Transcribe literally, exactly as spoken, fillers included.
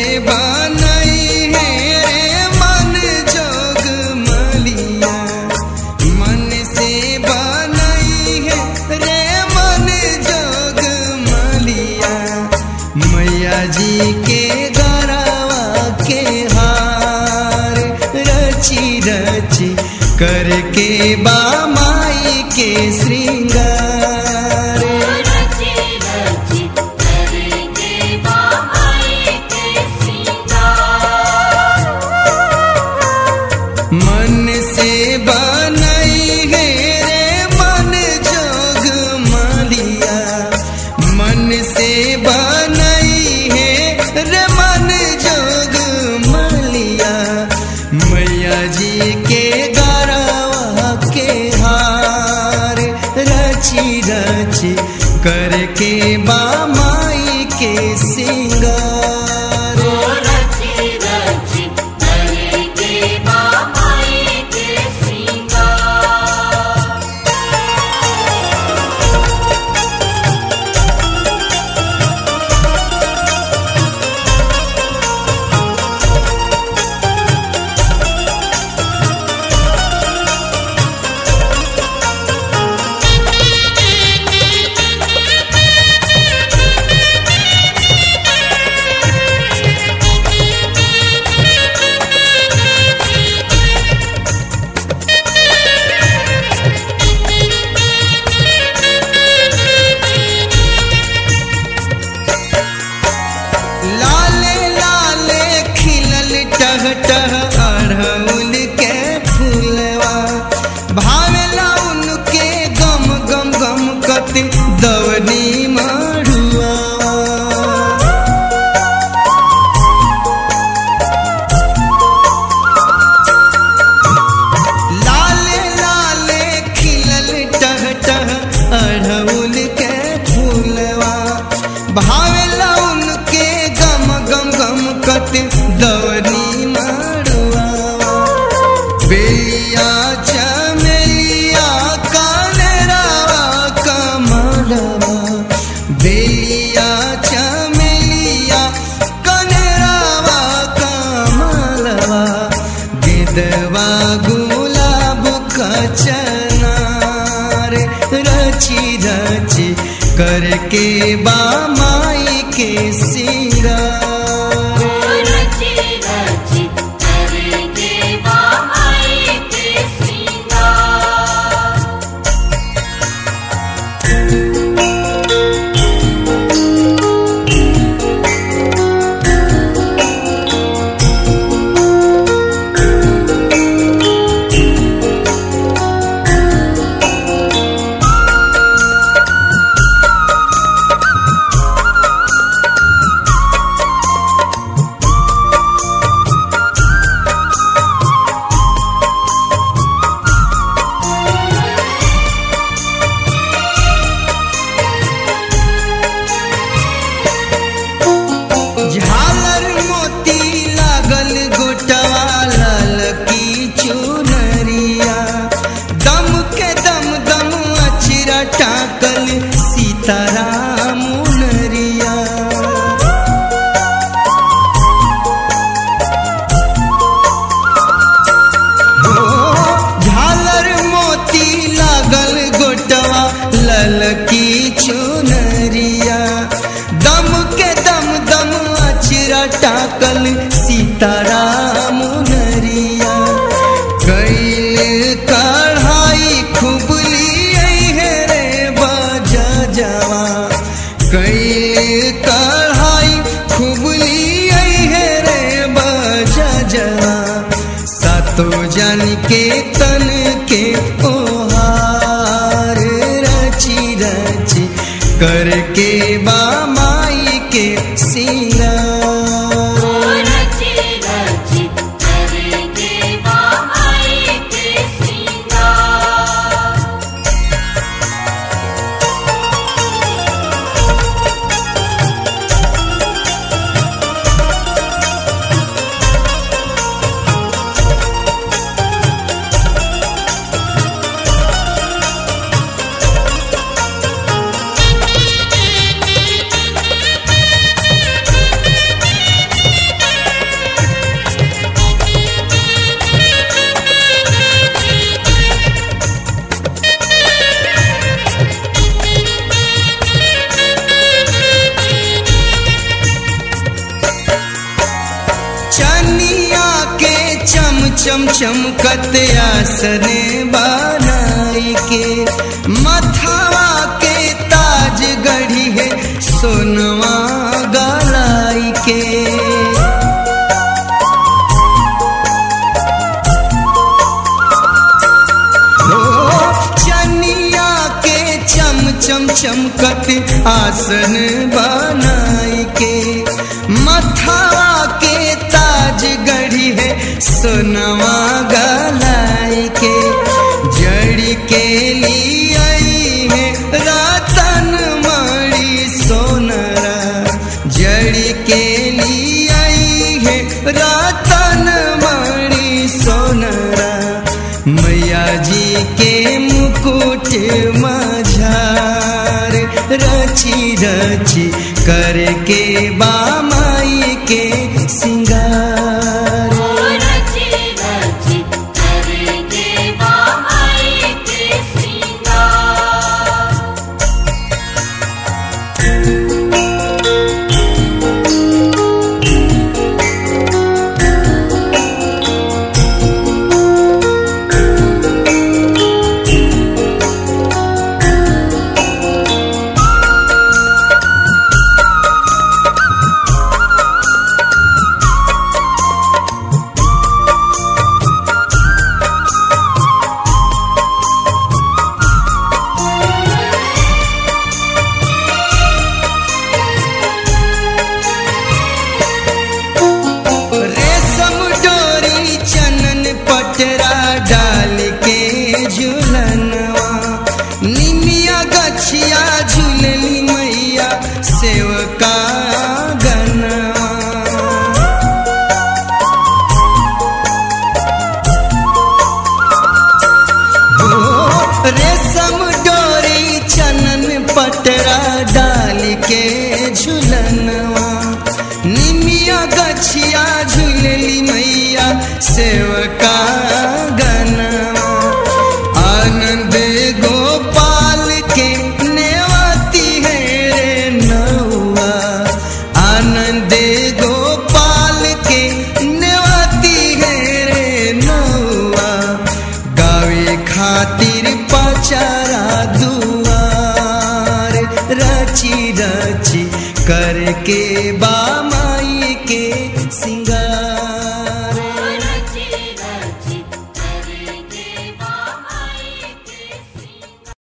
बनई है रे मन जोग मलिया, मन से बनई है रे मन जोग मलिया। मैया जी के गरवा के हार रची रची करके बा माई के श्रृंगार। मन से बनई है रे मन जोग मलिया, मन से बनई है रे मन जोग मलिया। मैया जी के गरवा के हार रची रची करके बा माई के श्रृंगार। टह अड़हुल के फूलवा भावेला उनके गम गम गम कति दवनी मड़ुआ। लाले लाले खिलल टह टह अड़हुल के फूलवा भावेला उनके गम गम गम कति दवनी बेलिया चमेलिया कानरावा कमलवा, बेलिया चमेलिया कानरावा कमलवा। गिदवा गुलाब का चनार रची रची करके बा माई के श्रृंगार। झालर मोती लागल गोटवा लाल की चुनरिया, दम के दम दम अचरा टाकल सीताराम मुनरिया। झालर मोती लागल गोटवा लाल की चुनरिया, दम के दम दम अचरा टाकल सीताराम मुनरिया। कैल कढ़ाई खुबली है रे बाजा जवा, कैल कढ़ाई खुबली है रे बाजा जवा। सातो जन के तन के ओहार रची रची करके बा माई के श्रृंगार। चनिया के चम चम चमकत आसन बनाई के मथवा के ताज गढ़ी है सोनवा गलाई के चनिया के चम चम चमकत आसन बनाई के मथवा के ताज गढ़ी है सोनवा गलाई के जड़ी के लिए आई है रतन मणि सोनरा जड़ी के लिए आई है रतन मणि सोनरा मैया जी के मुकुट मझार रची रची करके बामाई के सिंगार रची रची करके बामाई के सिंगार। झूलली मैया सेवका गनवा हो रेशम डोरी चनन पटरा डाल के झूलनवा निमिया गछिया झूलली मैया सेवका गनवा आनंद गोपाल के आनंद गोपाल के नेवती है रे नौआ गावे खातिर पचारा दुआर रची रची करके बामाई के सिंगार।